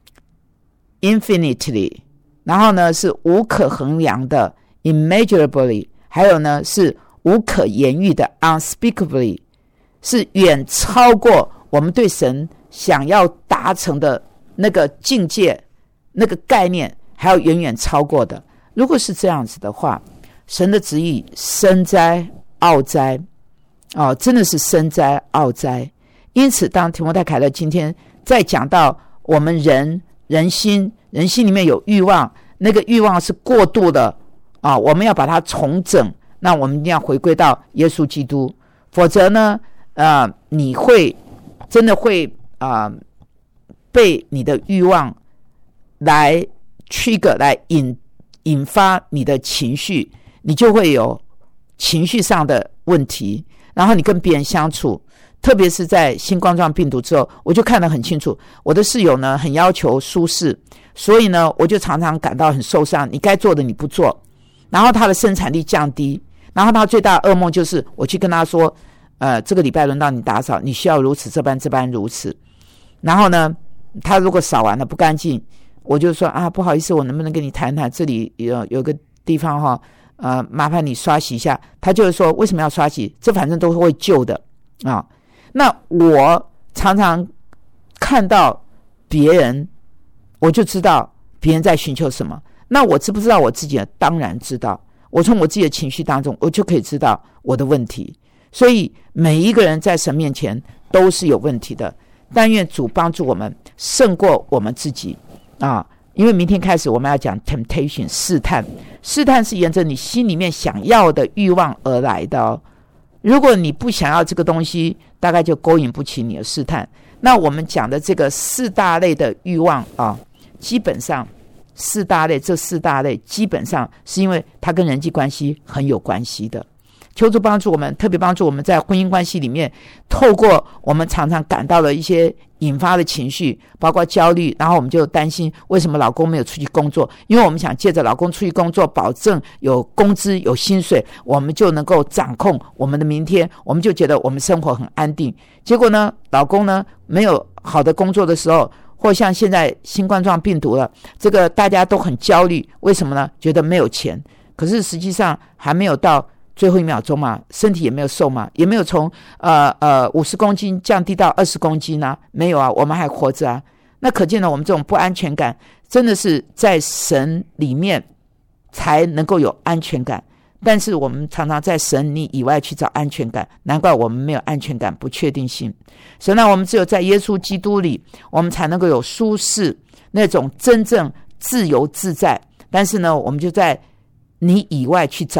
infinitely， 然后呢是无可衡量的 immeasurably， 还有呢是无可言喻的 unspeakably， 是远超过我们对神想要达成的那个境界那个概念，还要远远超过的。如果是这样子的话，神的旨意深哉奥哉哦，真的是深哉奥哉。因此当提摩太凯勒今天再讲到我们人人心人心里面有欲望，那个欲望是过度的啊，我们要把它重整，那我们一定要回归到耶稣基督，否则呢呃，你会真的会啊、呃、被你的欲望来 trigger 来引引发你的情绪，你就会有情绪上的问题，然后你跟别人相处，特别是在新冠状病毒之后，我就看得很清楚，我的室友呢很要求舒适，所以呢我就常常感到很受伤，你该做的你不做，然后他的生产力降低，然后他最大的噩梦就是我去跟他说呃，这个礼拜轮到你打扫，你需要如此这般这般如此，然后呢他如果扫完了不干净，我就说啊，不好意思，我能不能跟你谈谈，这里有有个地方哈，呃，麻烦你刷洗一下。他就是说为什么要刷洗，这反正都会旧的啊。那我常常看到别人，我就知道别人在寻求什么。那我知不知道我自己的？当然知道，我从我自己的情绪当中我就可以知道我的问题。所以每一个人在神面前都是有问题的，但愿主帮助我们胜过我们自己啊！因为明天开始我们要讲 temptation 试探，试探是沿着你心里面想要的欲望而来的哦。如果你不想要这个东西，大概就勾引不起你的试探。那我们讲的这个四大类的欲望啊，基本上四大类这四大类基本上是因为它跟人际关系很有关系的。求主帮助我们，特别帮助我们在婚姻关系里面，透过我们常常感到的一些引发的情绪，包括焦虑，然后我们就担心为什么老公没有出去工作，因为我们想借着老公出去工作，保证有工资有薪水，我们就能够掌控我们的明天，我们就觉得我们生活很安定。结果呢，老公呢没有好的工作的时候，或像现在新冠状病毒了，这个大家都很焦虑，为什么呢？觉得没有钱，可是实际上还没有到最后一秒钟嘛，身体也没有瘦嘛，也没有从呃呃五十公斤降低到二十公斤啊，没有啊，我们还活着啊。那可见了我们这种不安全感，真的是在神里面才能够有安全感。但是我们常常在神你以外去找安全感，难怪我们没有安全感，不确定性。所以呢，我们只有在耶稣基督里，我们才能够有舒适，那种真正自由自在。但是呢，我们就在你以外去找。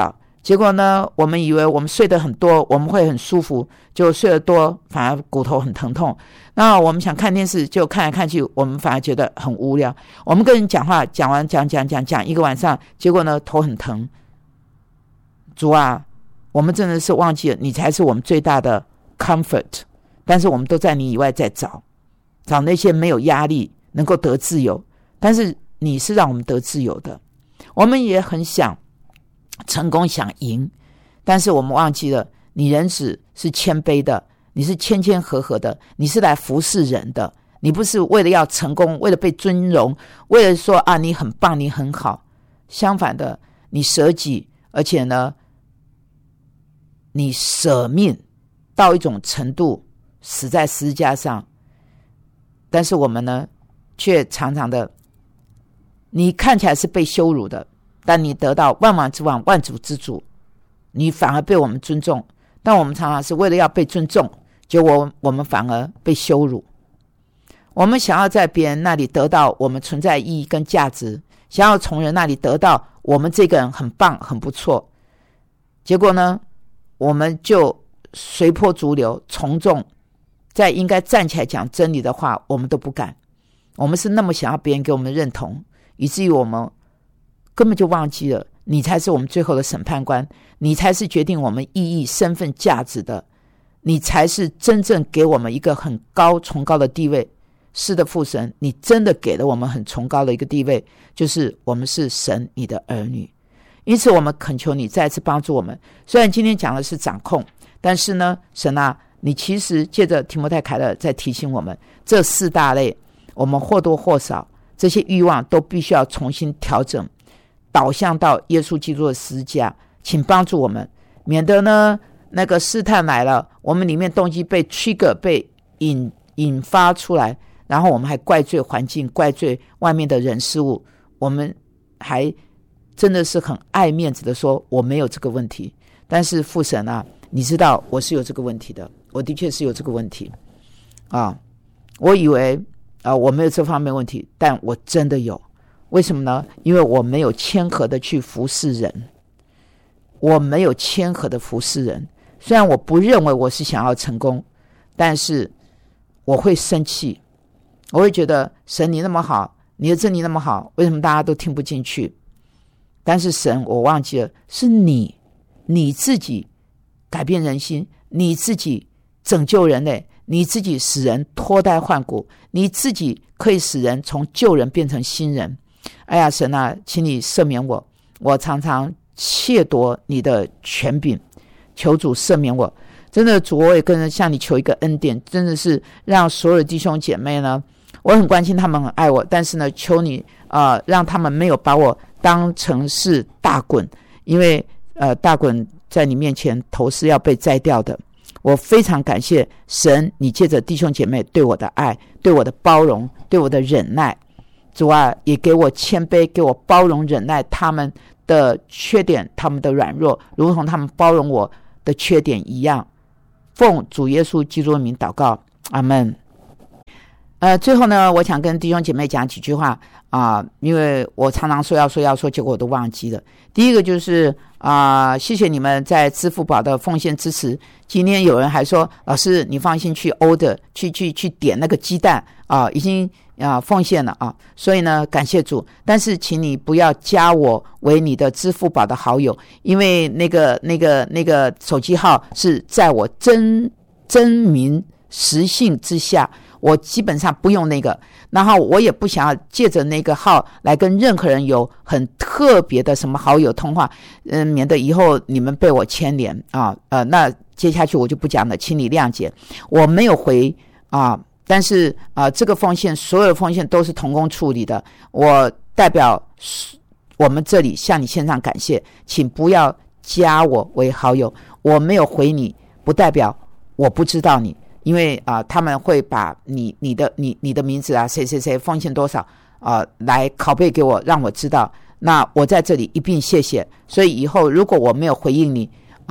结果呢，我们以为我们睡得很多，我们会很舒服，就睡得多，反而骨头很疼痛。那我们想看电视，就看来看去，我们反而觉得很无聊。我们跟人讲话，讲完讲讲讲讲一个晚上，结果呢，头很疼。主啊，我们真的是忘记了，你才是我们最大的 comfort， 但是我们都在你以外在找，找那些没有压力，能够得自由。但是你是让我们得自由的，我们也很想成功想赢，但是我们忘记了你人子是谦卑的，你是谦谦和和的，你是来服侍人的，你不是为了要成功，为了被尊荣，为了说啊你很棒你很好。相反的，你舍己，而且呢你舍命到一种程度，死在十字架上。但是我们呢却常常的，你看起来是被羞辱的，但你得到万王之王万主之主，你反而被我们尊重。但我们常常是为了要被尊重，结果我们反而被羞辱。我们想要在别人那里得到我们存在意义跟价值，想要从人那里得到我们这个人很棒很不错，结果呢我们就随波逐流，从众，在应该站起来讲真理的话我们都不敢。我们是那么想要别人给我们认同，以至于我们根本就忘记了你才是我们最后的审判官，你才是决定我们意义身份价值的，你才是真正给我们一个很高崇高的地位。是的，父神，你真的给了我们很崇高的一个地位，就是我们是神你的儿女。因此我们恳求你再次帮助我们。虽然今天讲的是掌控，但是呢神啊，你其实借着提摩太凯勒在提醒我们，这四大类我们或多或少这些欲望都必须要重新调整，导向到耶稣基督的十字架。请帮助我们，免得呢那个试探来了，我们里面动机被 trigger 被 引, 引发出来，然后我们还怪罪环境，怪罪外面的人事物，我们还真的是很爱面子的说我没有这个问题。但是父神啊，你知道我是有这个问题的，我的确是有这个问题啊！我以为啊我没有这方面问题，但我真的有。为什么呢？因为我没有谦和的去服侍人，我没有谦和的服侍人。虽然我不认为我是想要成功，但是我会生气，我会觉得神你那么好，你的真理那么好，为什么大家都听不进去？但是神，我忘记了，是你你自己改变人心，你自己拯救人类，你自己使人脱胎换骨，你自己可以使人从旧人变成新人。哎呀神啊，请你赦免我，我常常窃夺你的权柄，求主赦免我。真的主，我也跟着向你求一个恩典，真的是让所有的弟兄姐妹呢，我很关心他们，很爱我，但是呢求你呃，让他们没有把我当成是大滚，因为呃，大滚在你面前头是要被摘掉的。我非常感谢神，你借着弟兄姐妹对我的爱，对我的包容，对我的忍耐。主啊，也给我谦卑，给我包容忍耐他们的缺点，他们的软弱，如同他们包容我的缺点一样。奉主耶稣基督的名祷告，阿们。呃，最后呢，我想跟弟兄姐妹讲几句话啊、呃，因为我常常说要说要说，结果我都忘记了。第一个就是啊、呃，谢谢你们在支付宝的奉献支持。今天有人还说，老师你放心去 order 去去去点那个鸡蛋啊、呃，已经啊、呃、奉献了啊，所以呢感谢主。但是请你不要加我为你的支付宝的好友，因为那个那个那个手机号是在我真真名实姓之下。我基本上不用那个，然后我也不想要借着那个号来跟任何人有很特别的什么好友通话，嗯，免得以后你们被我牵连啊，呃，那接下去我就不讲了，请你谅解。我没有回啊，但是啊、呃，这个奉献所有的奉献都是同工处理的，我代表我们这里向你献上感谢，请不要加我为好友，我没有回你，不代表我不知道你。因为啊、呃，他们会把你你的你你的名字啊，谁谁谁奉献多少啊、呃，来拷贝给我，让我知道。那我在这里一并谢谢。所以以后如果我没有回应你啊、呃，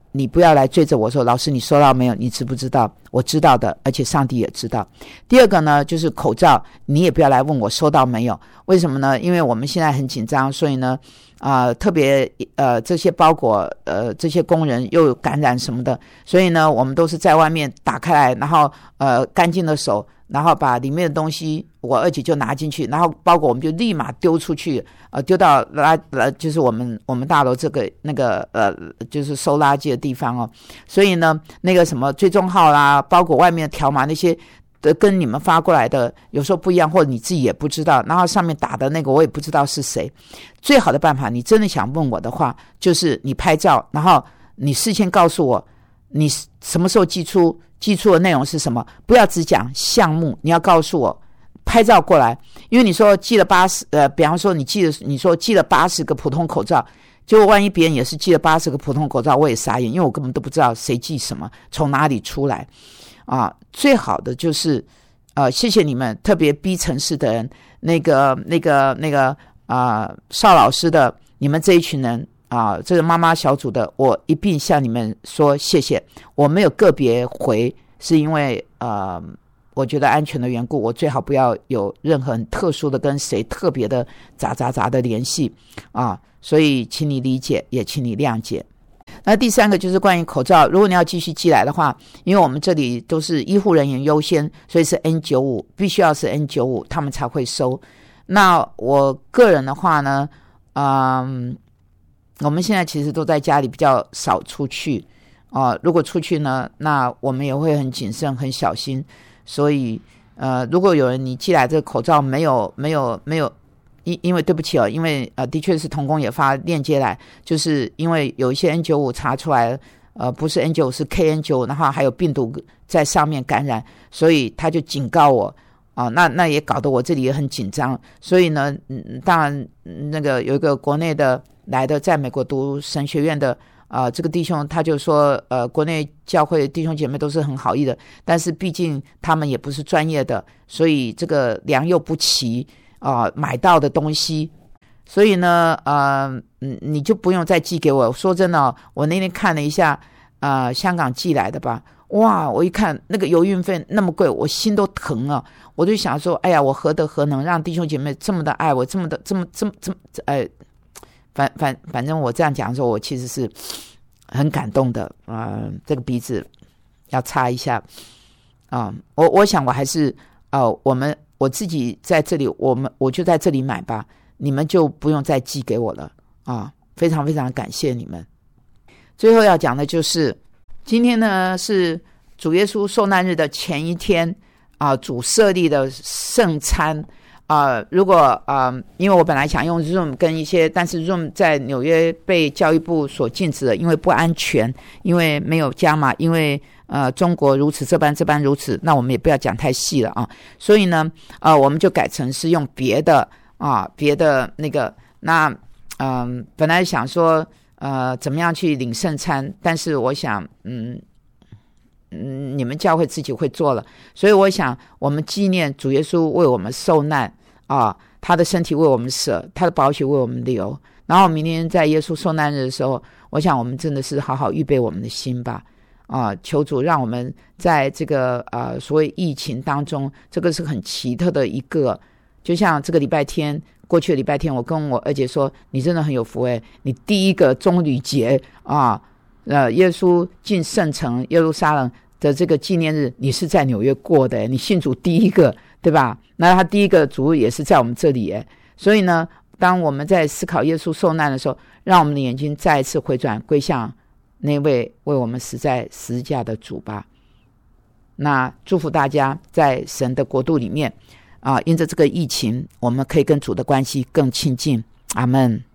你不要来追着我说，老师你收到没有？你知不知道？我知道的，而且上帝也知道。第二个呢，就是口罩，你也不要来问我收到没有？为什么呢？因为我们现在很紧张，所以呢，啊、呃，特别呃这些包裹，呃这些工人又有感染什么的，所以呢，我们都是在外面打开来，然后呃干净的手，然后把里面的东西，我二姐就拿进去，然后包裹我们就立马丢出去，呃丢到垃呃就是我们我们大楼这个那个呃就是收垃圾的地方哦。所以呢，那个什么追踪号啦，包裹外面的条码那些的跟你们发过来的有时候不一样，或者你自己也不知道，然后上面打的那个我也不知道是谁。最好的办法，你真的想问我的话，就是你拍照，然后你事先告诉我你什么时候寄出，寄出的内容是什么，不要只讲项目，你要告诉我拍照过来。因为你说寄了八十呃比方说你寄了你说寄了八十个普通口罩，结果万一别人也是寄了八十个普通口罩，我也傻眼，因为我根本都不知道谁寄什么，从哪里出来啊。最好的就是呃谢谢你们，特别 B 城市的人，那个那个那个啊、呃、邵老师的你们这一群人啊，这个妈妈小组的，我一并向你们说谢谢。我没有个别回，是因为呃我觉得安全的缘故，我最好不要有任何很特殊的跟谁特别的杂杂杂的联系啊，所以请你理解，也请你谅解。那第三个就是关于口罩，如果你要继续寄来的话，因为我们这里都是医护人员优先，所以是 N 九十五， 必须要是 N 九十五 他们才会收。那我个人的话呢，嗯，我们现在其实都在家里，比较少出去啊、呃。如果出去呢，那我们也会很谨慎、很小心。所以，呃，如果有人你寄来这个口罩没有、没有、没有，因因为对不起哦，因为呃，的确是同工也发链接来，就是因为有一些 N 九十五 查出来，呃，不是 N 九十五 是 K N 九十五，然后还有病毒在上面感染，所以他就警告我。啊、哦，那那也搞得我这里也很紧张，所以呢，嗯，当然，那个有一个国内的来的，在美国读神学院的啊、呃，这个弟兄他就说，呃，国内教会弟兄姐妹都是很好意的，但是毕竟他们也不是专业的，所以这个良莠不齐啊、呃，买到的东西，所以呢，呃，嗯，你就不用再寄给我。说真的、哦，我那天看了一下，啊、呃，香港寄来的吧。哇！我一看那个邮运费那么贵，我心都疼啊！我就想说，哎呀，我何德何能让弟兄姐妹这么的爱我，这么的这么这么这么哎，反反反正我这样讲的时候，我其实是很感动的啊、呃！这个鼻子要擦一下啊、呃！我我想我还是啊、呃，我们我自己在这里，我们我就在这里买吧，你们就不用再寄给我了啊！非常非常感谢你们。最后要讲的就是。今天呢是主耶稣受难日的前一天啊、呃，主设立的圣餐啊、呃。如果啊、呃，因为我本来想用 Zoom 跟一些，但是 Zoom 在纽约被教育部所禁止了，因为不安全，因为没有加码，因为呃中国如此这般这般如此，那我们也不要讲太细了啊。所以呢，呃，我们就改成是用别的啊，别的那个那嗯、呃，本来想说。呃，怎么样去领圣餐？但是我想，嗯嗯，你们教会自己会做了，所以我想，我们纪念主耶稣为我们受难啊，他的身体为我们舍，他的宝血为我们流。然后明天在耶稣受难日的时候，我想我们真的是好好预备我们的心吧。啊，求主让我们在这个呃所谓疫情当中，这个是很奇特的一个，就像这个礼拜天。过去的礼拜天，我跟我二姐说：“你真的很有福诶，你第一个棕榈节啊，呃，耶稣进圣城耶路撒冷的这个纪念日，你是在纽约过的，你信主第一个，对吧？那他第一个主日也是在我们这里诶。所以呢，当我们在思考耶稣受难的时候，让我们的眼睛再一次回转归向那位为我们死在十字架的主吧。那祝福大家在神的国度里面。”啊，因着这个疫情，我们可以跟主的关系更亲近。阿们。